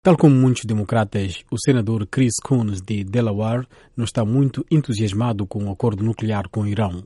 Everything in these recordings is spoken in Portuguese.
Tal como muitos democratas, o senador Chris Coons, de Delaware, não está muito entusiasmado com o acordo nuclear com o Irão.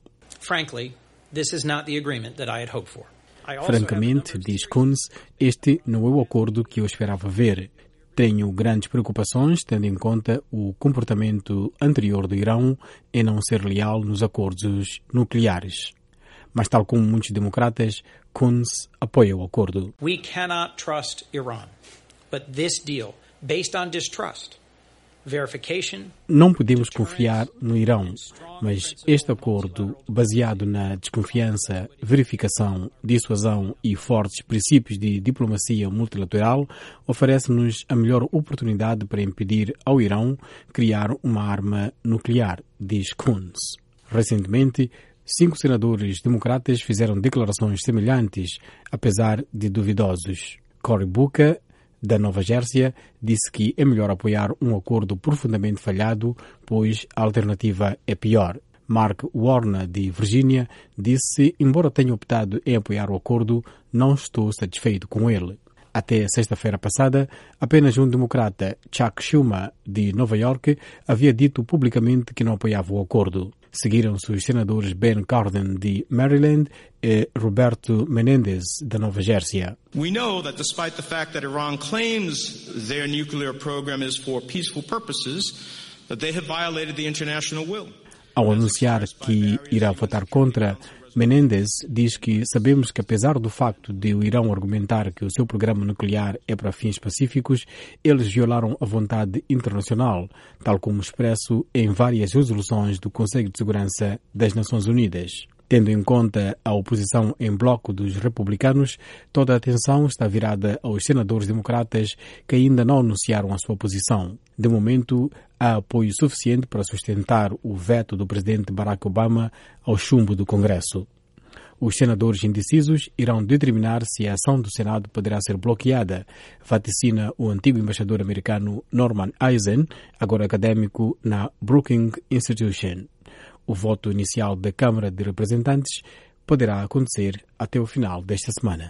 Francamente, diz Coons, este não é o acordo que eu esperava ver. Tenho grandes preocupações, tendo em conta o comportamento anterior do Irão em não ser leal nos acordos nucleares. Mas, tal como muitos democratas, Coons apoia o acordo. We cannot trust Iran, but this deal, based on distrust, verification... Não podemos confiar no Irão, mas este acordo, baseado na desconfiança, verificação, dissuasão e fortes princípios de diplomacia multilateral, oferece-nos a melhor oportunidade para impedir ao Irão criar uma arma nuclear, diz Coons. Recentemente, 5 senadores democratas fizeram declarações semelhantes, apesar de duvidosos. Cory Booker, da Nova Jersey, disse que é melhor apoiar um acordo profundamente falhado, pois a alternativa é pior. Mark Warner, de Virgínia, disse: embora tenha optado em apoiar o acordo, não estou satisfeito com ele. Até sexta-feira passada, apenas um democrata, Chuck Schumer, de Nova York, havia dito publicamente que não apoiava o acordo. Seguiram-se os senadores Ben Cardin, de Maryland, e Roberto Menendez, da Nova Jersey. We know that despite the fact that Iran claims their nuclear program is for peaceful purposes, that they have violated the international will. Ao anunciar que irá votar contra, Menendez diz que sabemos que, apesar do facto de o Irão argumentar que o seu programa nuclear é para fins pacíficos, eles violaram a vontade internacional, tal como expresso em várias resoluções do Conselho de Segurança das Nações Unidas. Tendo em conta a oposição em bloco dos republicanos, toda a atenção está virada aos senadores democratas que ainda não anunciaram a sua posição. De momento, há apoio suficiente para sustentar o veto do presidente Barack Obama ao chumbo do Congresso. Os senadores indecisos irão determinar se a ação do Senado poderá ser bloqueada, vaticina o antigo embaixador americano Norman Eisen, agora acadêmico na Brookings Institution. O voto inicial da Câmara de Representantes poderá acontecer até o final desta semana.